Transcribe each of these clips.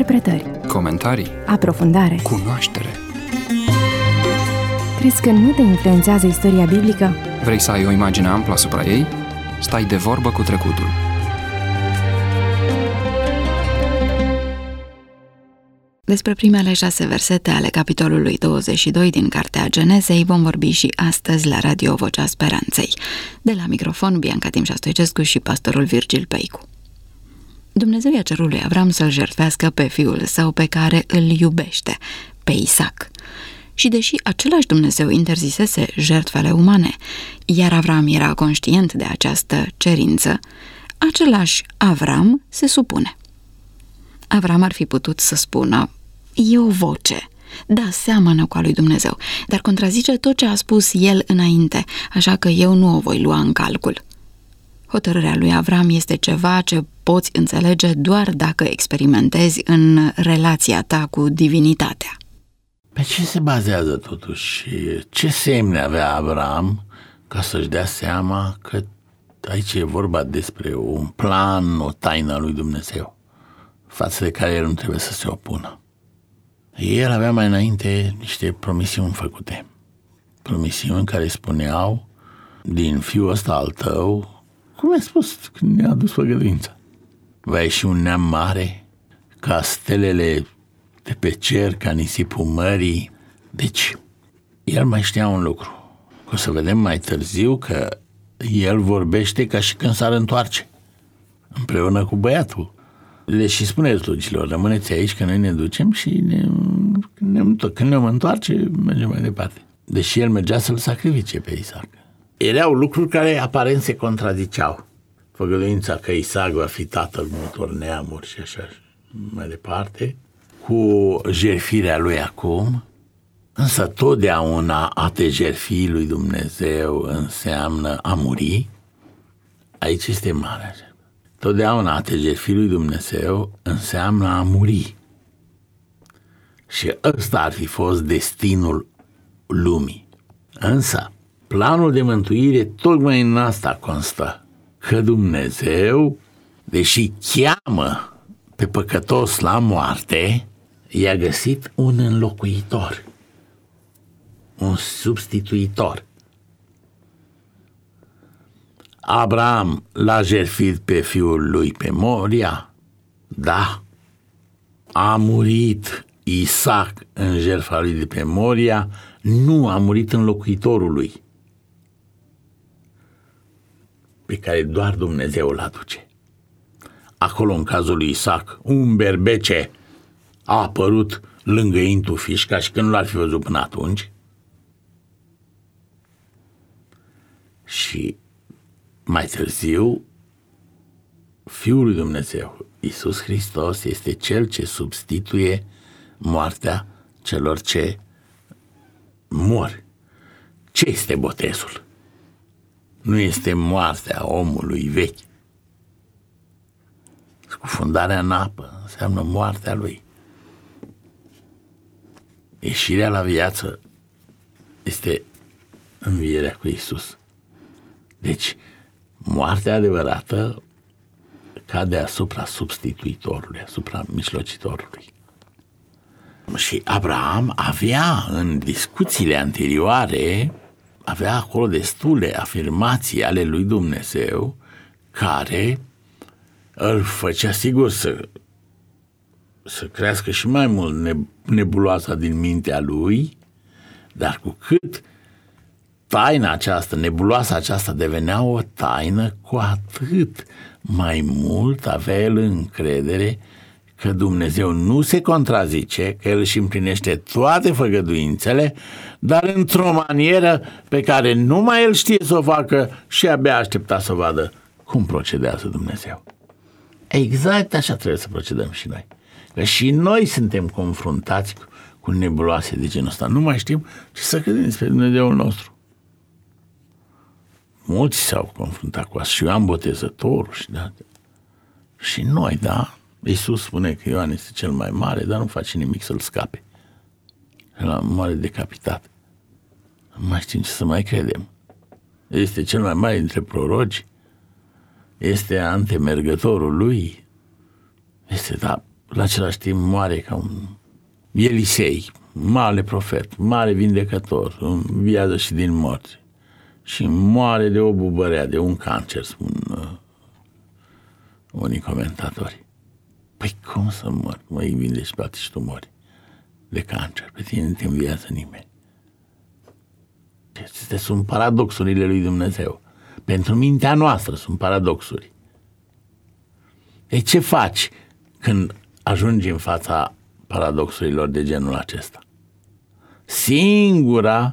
Interpretări, comentarii, aprofundare, cunoaștere. Crezi că nu te influențează istoria biblică? Vrei să ai o imagine amplă asupra ei? Stai de vorbă cu trecutul. Despre primele 6 versete ale capitolului 22 din Cartea Genezei vom vorbi și astăzi la Radio Vocea Speranței. De la microfon, Bianca Timșa Stoicescu și pastorul Virgil Peicu. Dumnezeu i-a cerut lui Avram să-l jertfească pe fiul său pe care îl iubește, pe Isaac. Și deși același Dumnezeu interzisese jertfele umane, iar Avram era conștient de această cerință, același Avram se supune. Avram ar fi putut să spună: e o voce, da, seamănă cu a lui Dumnezeu, dar contrazice tot ce a spus el înainte, așa că eu nu o voi lua în calcul. Hotărârea lui Avram este ceva ce poți înțelege doar dacă experimentezi în relația ta cu divinitatea. Pe ce se bazează totuși? Ce semne avea Avram ca să-și dea seama că aici e vorba despre un plan, o taină a lui Dumnezeu, față de care el nu trebuie să se opună? El avea mai înainte niște promisiuni făcute. Promisiuni care spuneau: din fiul ăsta al tău, cum ai spus când ne-a adus făgăduința, va ieși un neam mare, ca stelele de pe cer, ca nisipul mării. Deci, el mai știa un lucru. O să vedem mai târziu că el vorbește ca și când s-ar întoarce, împreună cu băiatul. Deci și spune slugilor: rămâneți aici că noi ne ducem și când ne întoarce, mergem mai departe. Deși el mergea să-l sacrifice pe Isaac. Erau lucruri care aparent se contraziceau. Făgăduința că Isaac va fi tatăl multor neamuri și așa mai departe, cu jertfirea lui acum. Însă totdeauna a te jertfi lui Dumnezeu înseamnă a muri. Aici este mare. Totdeauna a te jertfi lui Dumnezeu înseamnă a muri. Și ăsta ar fi fost destinul lumii. Însă planul de mântuire tocmai în asta constă, că Dumnezeu, deși cheamă pe păcătos la moarte, i-a găsit un înlocuitor, un substituitor. Abraham l-a jertfit pe fiul lui pe Moria? Da. A murit Isaac în jertfa lui de pe Moria? Nu, a murit înlocuitorul lui, pe care doar Dumnezeu îl aduce. Acolo, în cazul lui Isaac, un berbece a apărut lângă intufiș, ca și când nu l-ar fi văzut până atunci. Și mai târziu, Fiul lui Dumnezeu, Iisus Hristos, este Cel ce substituie moartea celor ce mor. Ce este botezul? Nu este moartea omului vechi. Scufundarea în apă înseamnă moartea lui. Ieșirea la viață este învierea cu Iisus. Deci, moartea adevărată cade asupra substituitorului, asupra mijlocitorului. Și Abraham avea în discuțiile anterioare, avea acolo destule afirmații ale lui Dumnezeu care îl făcea sigur să crească și mai mult nebuloasa din mintea lui, dar cu cât taina aceasta, nebuloasa aceasta devenea o taină, cu atât mai mult avea el încredere că Dumnezeu nu se contrazice, că El își împlinește toate făgăduințele, dar într-o manieră pe care numai El știe să o facă și abia aștepta să vadă cum procedează Dumnezeu. Exact așa trebuie să procedăm și noi. Că și noi suntem confruntați cu nebuloase de genul ăsta. Nu mai știm ce să credem despre Dumnezeul nostru. Mulți s-au confruntat cu asta. Și Ioan Botezătorul și noi, da? Iisus spune că Ioan este cel mai mare, dar nu face nimic să-l scape. El moare decapitat. Nu mai știm ce să mai credem. Este cel mai mare dintre proroci. Este antemergătorul lui. Este, da, la același timp moare ca un Elisei, mare profet, mare vindecător, înviază și din morți. Și moare de o bubărea, de un cancer, spun unii comentatori. Păi cum să mor? Mă îi vindești toate și tu mori de cancer. Pe tine nu te înviază nimeni. Acestea sunt paradoxurile lui Dumnezeu. Pentru mintea noastră sunt paradoxuri. Ei, ce faci când ajungi în fața paradoxurilor de genul acesta? Singura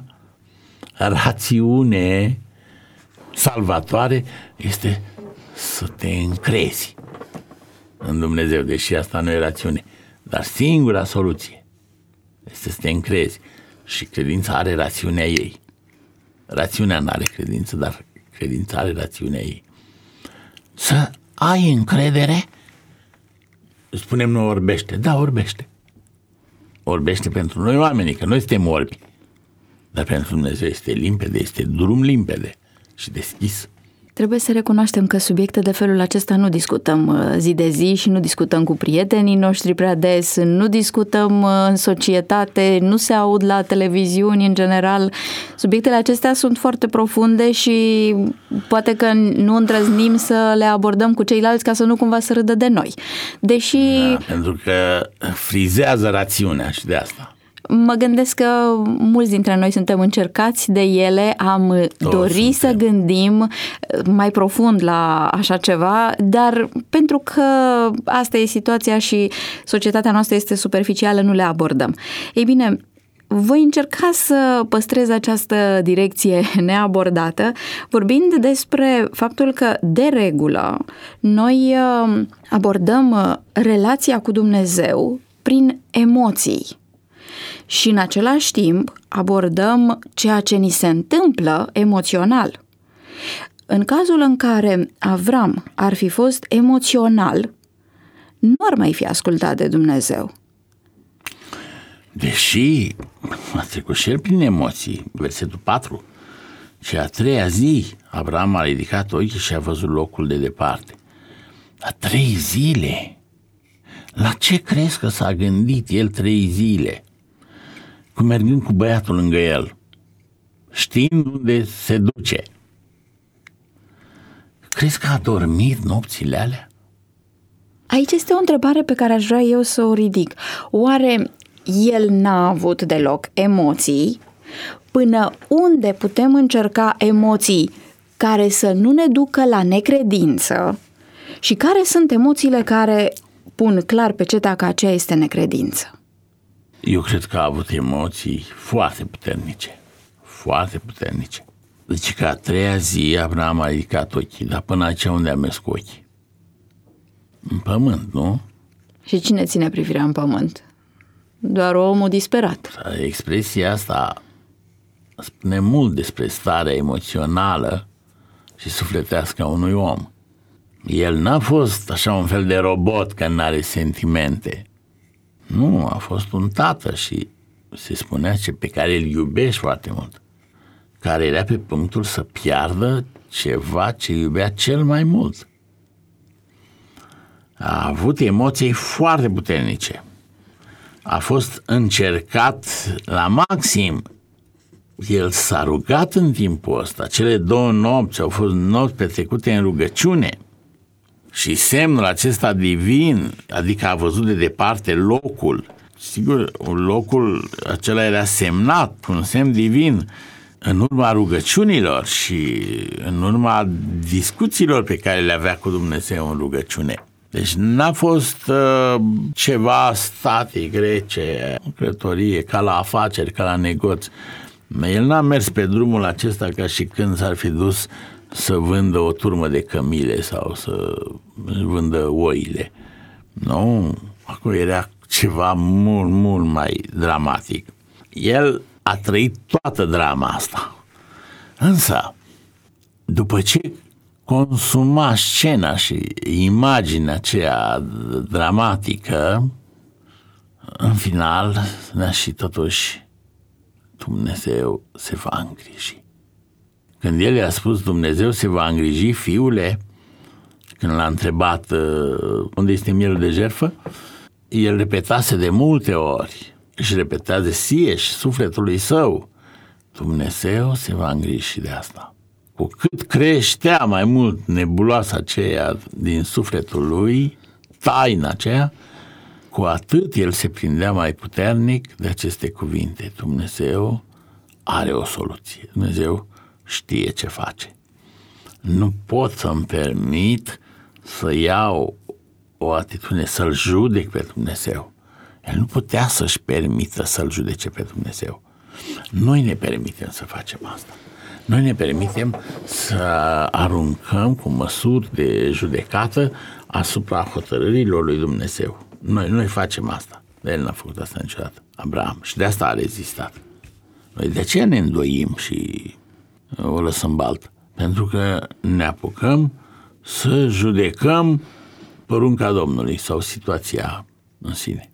rațiune salvatoare este să te încrezi în Dumnezeu, deși asta nu e rațiune. Dar singura soluție este să te încrezi. Și credința are rațiunea ei. Rațiunea nu are credință, dar credința are rațiunea ei. Să ai încredere, spunem noi orbește. Da, orbește. Orbește pentru noi oamenii, că noi suntem orbi. Dar pentru Dumnezeu este limpede, este drum limpede și deschis. Trebuie să recunoaștem că subiecte de felul acesta nu discutăm zi de zi și nu discutăm cu prietenii noștri prea des, nu discutăm în societate, nu se aud la televiziuni în general. Subiectele acestea sunt foarte profunde și poate că nu îndrăznim să le abordăm cu ceilalți ca să nu cumva să râdă de noi. Deși... Da, pentru că frizează rațiunea și de asta. Mă gândesc că mulți dintre noi suntem încercați de ele, am dorit să gândim mai profund la așa ceva, dar pentru că asta e situația și societatea noastră este superficială, nu le abordăm. Ei bine, voi încerca să păstrez această direcție neabordată, vorbind despre faptul că, de regulă, noi abordăm relația cu Dumnezeu prin emoții. Și în același timp abordăm ceea ce ni se întâmplă emoțional. În cazul în care Avram ar fi fost emoțional, nu ar mai fi ascultat de Dumnezeu. Deși a trecut și el prin emoții, versetul 4, și a treia zi Avram a ridicat ochii și a văzut locul de departe. La 3 zile. La ce crezi că s-a gândit el 3 zile? Cum mergând cu băiatul lângă el, știind unde se duce. Crezi că a dormit nopțile alea? Aici este o întrebare pe care aș vrea eu să o ridic. Oare el n-a avut deloc emoții? Până unde putem încerca emoții care să nu ne ducă la necredință? Și care sunt emoțiile care pun clar pe cetea că aceea este necredință? Eu cred că a avut emoții foarte puternice. Foarte puternice. Deci că a treia zi Abraham a ridicat ochii, dar până aici unde a mers cu ochii? În pământ, nu? Și cine ține privirea în pământ? Doar omul disperat. Expresia asta spune mult despre starea emoțională și sufletească a unui om. El n-a fost așa un fel de robot care n-are sentimente. Nu, a fost un tată și se spunea pe care îl iubești foarte mult, care era pe punctul să piardă ceva ce iubea cel mai mult. A avut emoții foarte puternice. A fost încercat la maxim. El s-a rugat în timpul ăsta. Cele 2 nopți au fost nopți petrecute în rugăciune. Și semnul acesta divin, adică a văzut de departe locul, sigur, locul acela era semnat cu un semn divin în urma rugăciunilor și în urma discuțiilor pe care le avea cu Dumnezeu în rugăciune. Deci n-a fost ceva static, rece, o călătorie, ca la afaceri, ca la negoți. El n-a mers pe drumul acesta ca și când s-ar fi dus să vândă o turmă de cămile sau să vândă oile. Nu, acolo era ceva mult, mult mai dramatic. El a trăit toată drama asta. Însă, după ce consuma scena și imaginea aceea dramatică, în final, și totuși Dumnezeu se va îngriji. Când el i-a spus Dumnezeu se va îngriji, fiule, când l-a întrebat unde este mielul de jertfă, el repetase de multe ori, își repetează sie și sufletului său, Dumnezeu se va îngriji de asta. Cu cât creștea mai mult nebuloasa aceea din sufletul lui, taina aceea, cu atât el se prindea mai puternic de aceste cuvinte. Dumnezeu are o soluție. Dumnezeu știe ce face. Nu pot să-mi permit să iau o atitudine, să-L judec pe Dumnezeu. El nu putea să-și permită să-L judece pe Dumnezeu. Noi ne permitem să facem asta. Noi ne permitem să aruncăm cu măsuri de judecată asupra hotărârilor lui Dumnezeu. Noi facem asta. Dar el n-a făcut asta niciodată. Abraham. Și de asta a rezistat. Noi de aceea ne îndoim și o lăsăm baltă. Pentru că ne apucăm să judecăm porunca Domnului sau situația în sine.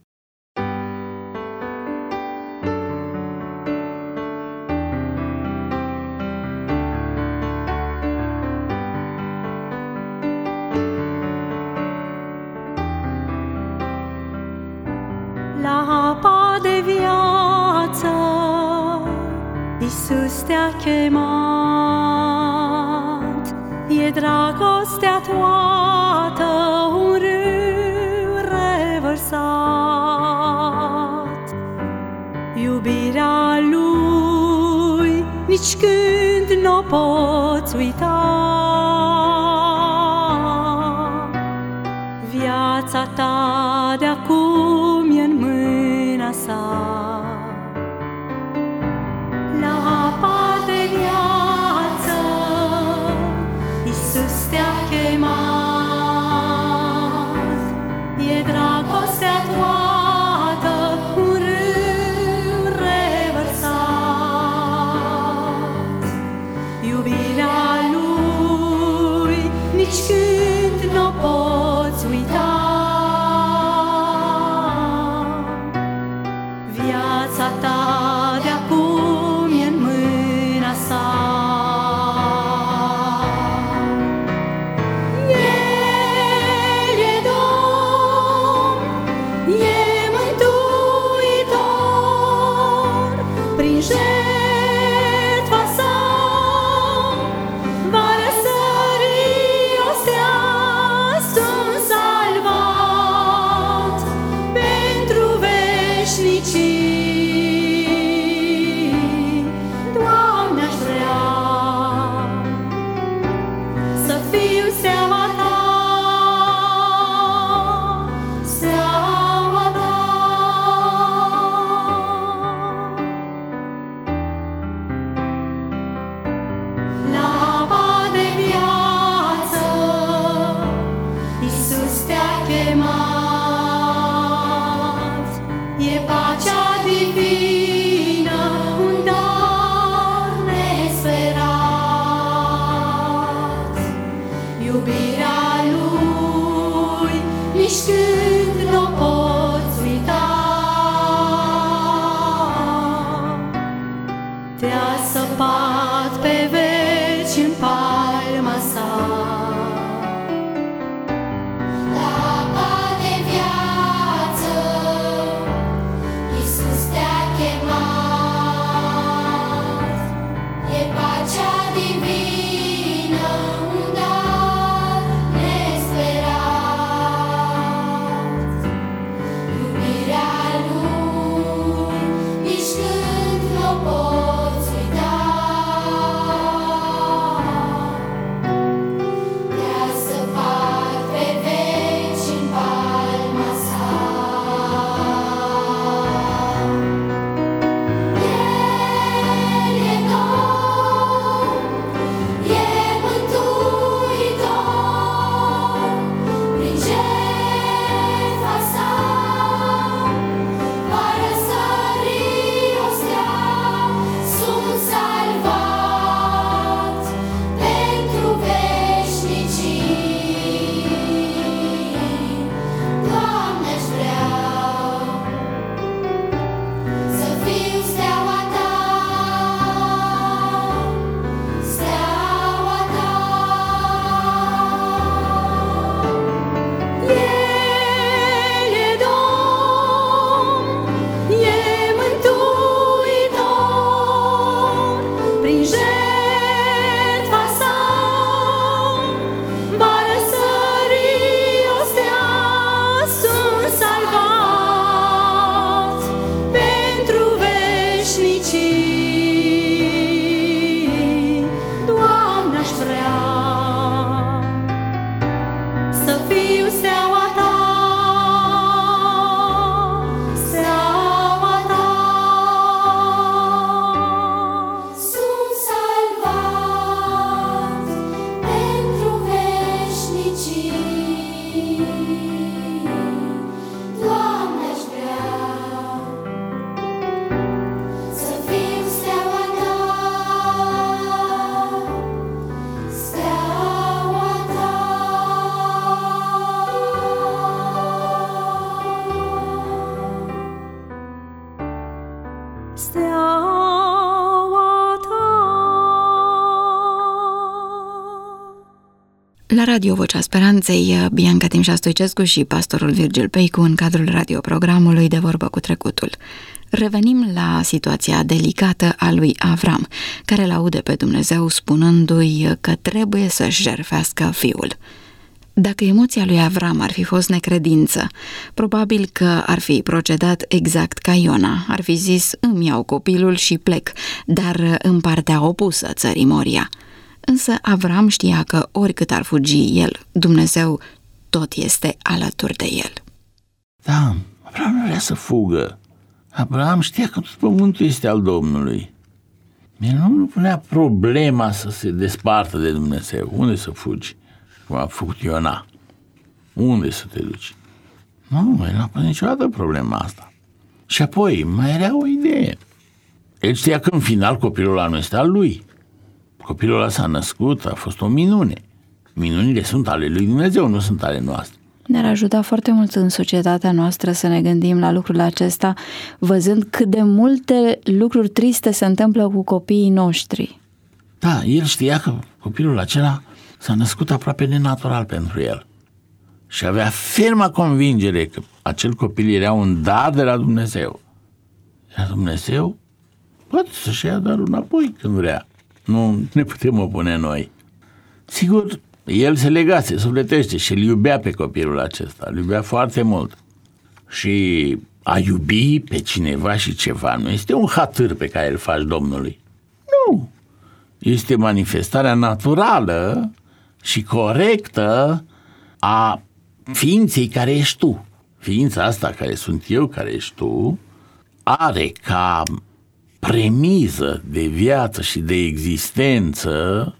La apa de viață Iisus te-a chemat, e dragostea toată, un râu revărsat. Iubirea Lui nici când n-o poți uita. Viața ta de acum e în mâna sa. La apa de viață Iisus te-a chemat, e dragostea toată, un râu revărsat. Iubirea Lui nici când n-o poți uita. Viața ta de acum e în mâna sa. El e Domn, e Mântuitor, prin jertfa sa va răsări ostea, sunt salvat pentru veșnicii. Doamne, aș vrea să fiu seama ta, seama ta. La apa de viață Iisus te-a chemat, e pacea divină, un dar nesperat. Iubirea Lui nici când n-o poți uita. Te-a săpat pe veci în palma sa. La apa de viață Iisus te-a chemat, e pacea divină, un dar nesperat. La Radio Vocea Speranței, Bianca Timșa Stoicescu și pastorul Virgil Peicu în cadrul radioprogramului De Vorbă cu Trecutul. Revenim la situația delicată a lui Avram, care l-aude pe Dumnezeu spunându-i că trebuie să-și jertfească fiul. Dacă emoția lui Avram ar fi fost necredință, probabil că ar fi procedat exact ca Iona, ar fi zis: îmi iau copilul și plec, dar în partea opusă țării Moria. Însă Avram știa că oricât ar fugi el, Dumnezeu tot este alături de el. Da, Avram nu vrea să fugă. Abraham știa că tot pământul este al Domnului. El nu punea problema să se despartă de Dumnezeu. Unde să fugi? Cum a făcut Iona. Unde să te duci? Nu, el n-a pus niciodată problema asta. Și apoi mai era o idee. El știa că în final copilul ăla nu este al lui. Copilul ăla s-a născut, a fost o minune. Minunile sunt ale lui Dumnezeu, nu sunt ale noastre. Ne-ar ajuta foarte mult în societatea noastră să ne gândim la lucrul acesta, văzând cât de multe lucruri triste se întâmplă cu copiii noștri. Da, el știa că copilul acela s-a născut aproape nenatural pentru el. Și avea ferma convingere că acel copil era un dar de la Dumnezeu. Iar Dumnezeu poate să-și ia darul înapoi când vrea. Nu ne putem opune noi. Sigur, el se legase sufletește și îl iubea pe copilul acesta. Îl iubea foarte mult. Și a iubi pe cineva și ceva nu este un hatâr pe care îl faci Domnului. Nu. Este manifestarea naturală și corectă a ființei care ești tu. Ființa asta care sunt eu, care ești tu, are ca premiză de viață și de existență,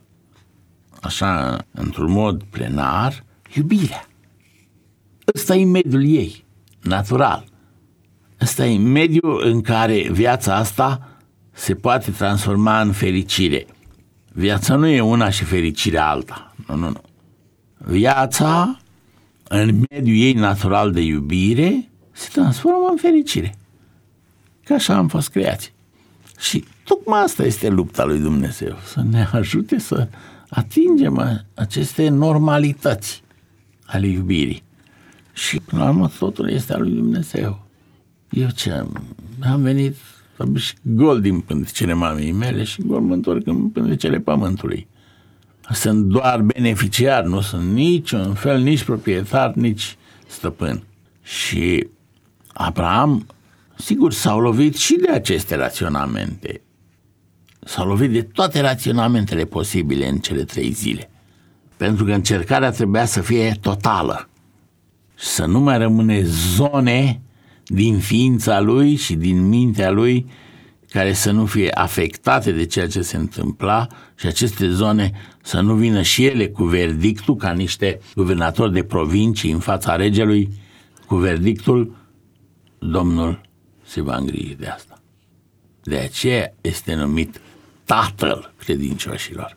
așa, într-un mod plenar, iubirea. Ăsta e mediul ei, natural. Ăsta e mediul în care viața asta se poate transforma în fericire. Viața nu e una și fericirea alta. Nu. Viața, în mediul ei natural de iubire, se transformă în fericire. Că așa am fost creați. Și tocmai asta este lupta lui Dumnezeu, să ne ajute să atingem aceste normalități ale iubirii. Și până la urmă totul este al lui Dumnezeu. Eu ce am venit și gol din pântecele mamei mele și gol mă întorc în pântecele pământului. Sunt doar beneficiar, nu sunt niciun fel, nici proprietar, nici stăpân. Și Abraham, sigur, s-au lovit și de aceste raționamente. S-au lovit de toate raționamentele posibile în cele 3 zile. Pentru că încercarea trebuia să fie totală. Și să nu mai rămâne zone din ființa lui și din mintea lui care să nu fie afectate de ceea ce se întâmpla și aceste zone să nu vină și ele cu verdictul, ca niște guvernatori de provincii în fața regelui, cu verdictul: Domnul se va îngriji de asta. De aceea este numit tatăl credincioșilor.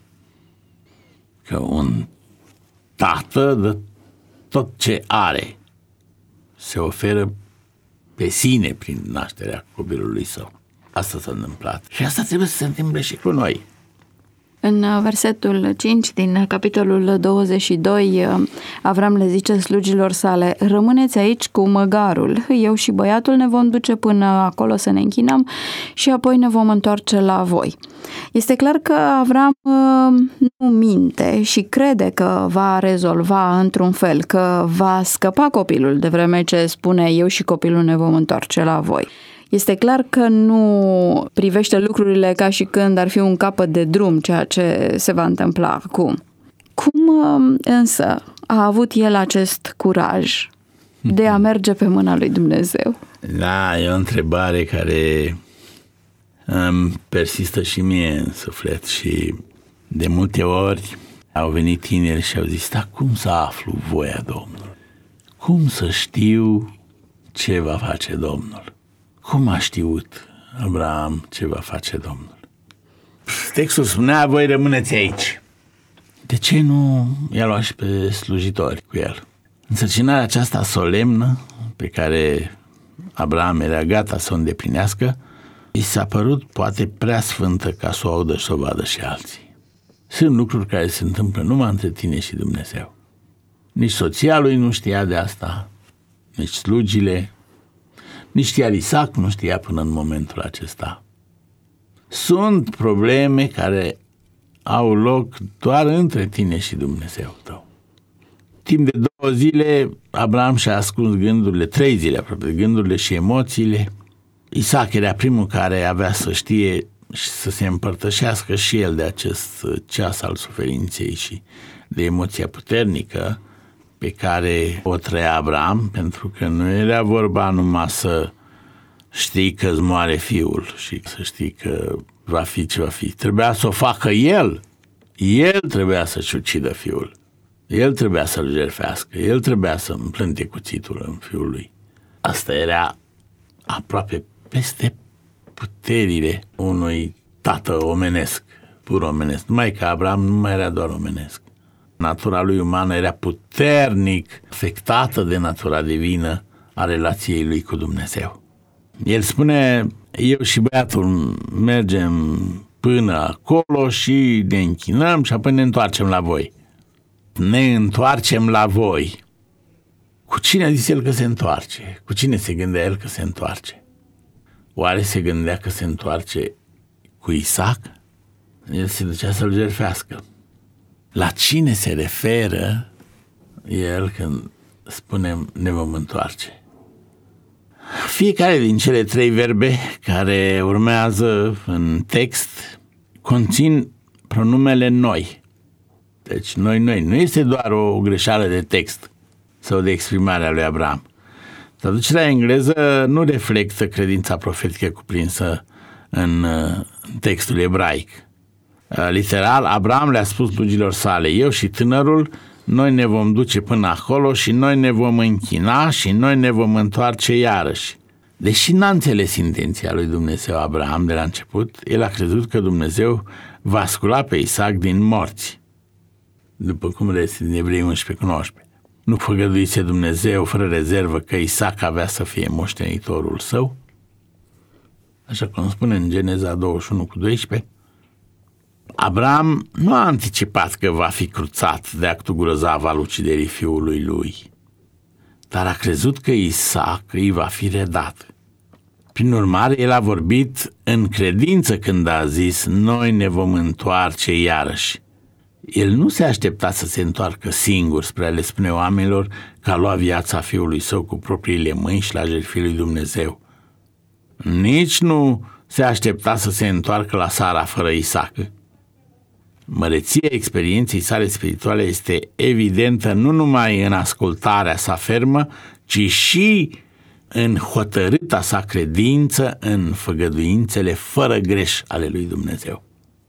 Că un tată dă tot ce are, se oferă pe sine prin nașterea copilului său. Asta s-a întâmplat. Și asta trebuie să se întâmple și cu noi. În versetul 5 din capitolul 22, Avram le zice slugilor sale: rămâneți aici cu măgarul, eu și băiatul ne vom duce până acolo să ne închinăm și apoi ne vom întoarce la voi. Este clar că Avram nu minte și crede că va rezolva într-un fel, că va scăpa copilul, de vreme ce spune: eu și copilul ne vom întoarce la voi. Este clar că nu privește lucrurile ca și când ar fi un capăt de drum, ceea ce se va întâmpla acum. Cum însă a avut el acest curaj de a merge pe mâna lui Dumnezeu? Da, e o întrebare care îmi persistă și mie în suflet și de multe ori au venit tineri și au zis: da, cum să aflu voia Domnului? Cum să știu ce va face Domnul? Cum a știut Abraham ce va face Domnul? Textul spunea: voi rămâneți aici. De ce nu i-a luat și pe slujitori cu el? Însărcinarea aceasta solemnă pe care Abraham era gata să o îndeplinească, i s-a părut poate prea sfântă ca să o audă și să o vadă și alții. Sunt lucruri care se întâmplă numai între tine și Dumnezeu. Nici soția lui nu știa de asta, nici slugile, nici chiar Isaac nu știa până în momentul acesta. Sunt probleme care au loc doar între tine și Dumnezeu tău. Timp de 2 zile, Abraham și-a ascuns gândurile, 3 zile aproape, gândurile și emoțiile. Isaac era primul care avea să știe și să se împărtășească și el de acest ceas al suferinței și de emoția puternică pe care o trăia Abraham, pentru că nu era vorba numai să știi că îți moare fiul și să știi că va fi ce va fi. Trebuia să o facă el. El trebuia să-și ucidă fiul. El trebuia să-l jertfească. El trebuia să împlânte cuțitul în fiul lui. Asta era aproape peste puterile unui tată omenesc, pur omenesc. Numai că Abraham nu mai era doar omenesc. Natura lui umană era puternic afectată de natura divină a relației lui cu Dumnezeu. El spune, eu și băiatul mergem până acolo și ne închinăm și apoi ne întoarcem la voi. Ne întoarcem la voi. Cu cine a zis el că se întoarce? Cu cine se gândea el că se întoarce? Oare se gândea că se întoarce cu Isaac? El se ducea să-l jertfească. La cine se referă el când spunem ne vom întoarce? Fiecare din cele 3 verbe care urmează în text conțin pronumele noi. Deci noi. Nu este doar o greșeală de text sau de exprimare a lui Abraham. Traducerea engleză nu reflectă credința profetică cuprinsă în textul ebraic. Literal, Abraham le-a spus slugilor sale, eu și tânărul, noi ne vom duce până acolo și noi ne vom închina și noi ne vom întoarce iarăși. Deși n-a înțeles intenția lui Dumnezeu Abraham de la început, el a crezut că Dumnezeu va scula pe Isaac din morți. După cum reiese din Evrei 11:19. Nu făgăduise Dumnezeu fără rezervă că Isaac avea să fie moștenitorul său? Așa cum spune în Geneza 21:12. Abraham nu a anticipat că va fi cruțat de actul grozav al uciderii fiului lui, dar a crezut că Isaac îi va fi redat. Prin urmare, el a vorbit în credință când a zis, noi ne vom întoarce iarăși. El nu se aștepta să se întoarcă singur spre a le spune oamenilor că a luat viața fiului său cu propriile mâini și l-a jertfit lui Dumnezeu. Nici nu se aștepta să se întoarcă la Sara fără Isaac. Măreția experienței sale spirituale este evidentă nu numai în ascultarea sa fermă, ci și în hotărâta sa credință în făgăduințele fără greș ale lui Dumnezeu.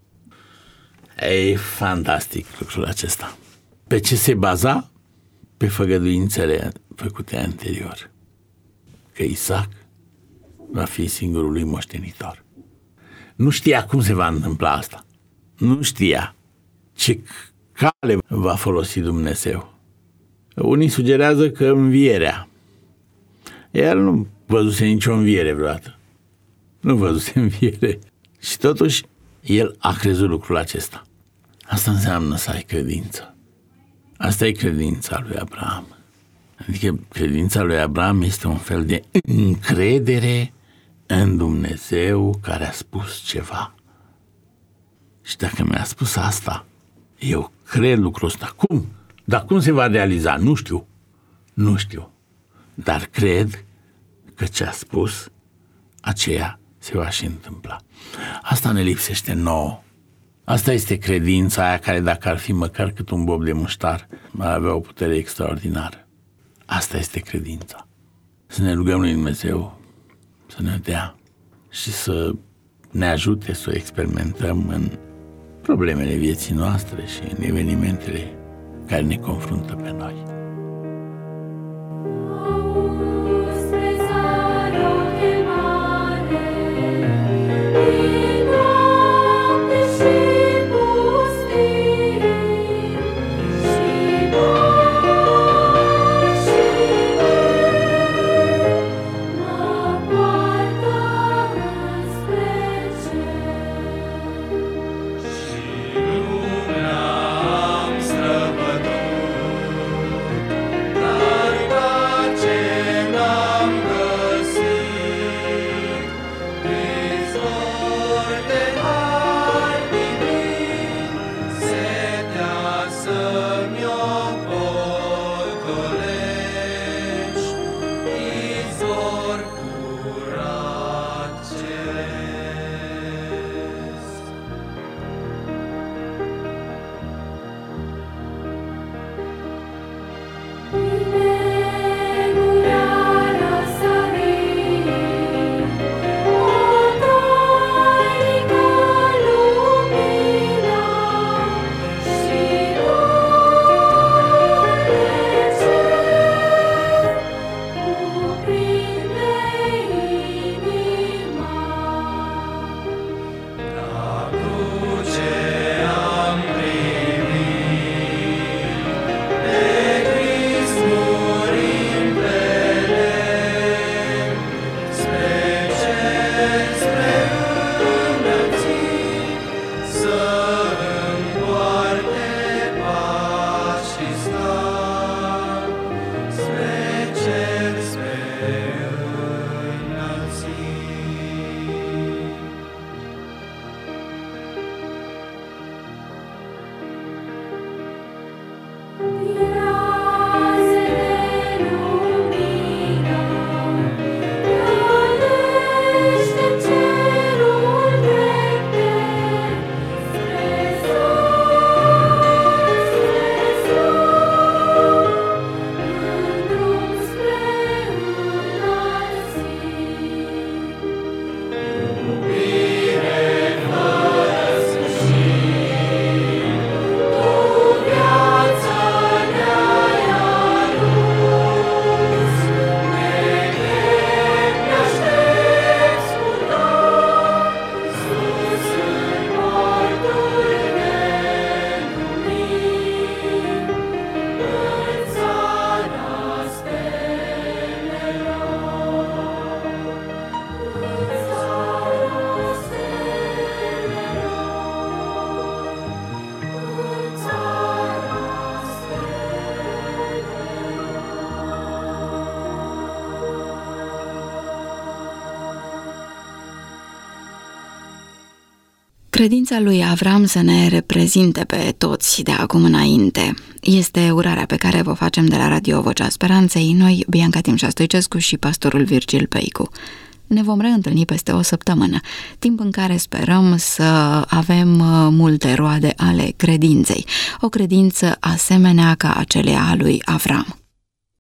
E fantastic lucrul acesta. Pe ce se baza? Pe făgăduințele făcute anterior. Că Isaac va fi singurul lui moștenitor. Nu știa cum se va întâmpla asta. Nu știa ce cale va folosi Dumnezeu. Unii sugerează că învierea. El nu văzuse nicio înviere vreodată. Nu văzuse înviere. Și totuși, el a crezut lucrul acesta. Asta înseamnă să ai credință. Asta e credința lui Abraham. Adică credința lui Abraham este un fel de încredere în Dumnezeu care a spus ceva. Și dacă mi-a spus asta, eu cred lucrul ăsta. Cum? Dar cum se va realiza? Nu știu. Dar cred că ce a spus, aceea se va și întâmpla. Asta ne lipsește nouă. Asta este credința aia care, dacă ar fi măcar cât un bob de muștar, ar avea o putere extraordinară. Asta este credința. Să ne rugăm lui Dumnezeu să ne dea și să ne ajute să o experimentăm în problemele vieții noastre și în evenimentele care ne confruntă pe noi. Credința lui Avram să ne reprezinte pe toți de acum înainte. Este urarea pe care vă facem de la Radio Vocea Speranței, noi, Bianca Timșa Stoicescu și pastorul Virgil Peicu. Ne vom reîntâlni peste o săptămână, timp în care sperăm să avem multe roade ale credinței, o credință asemenea ca acelea a lui Avram.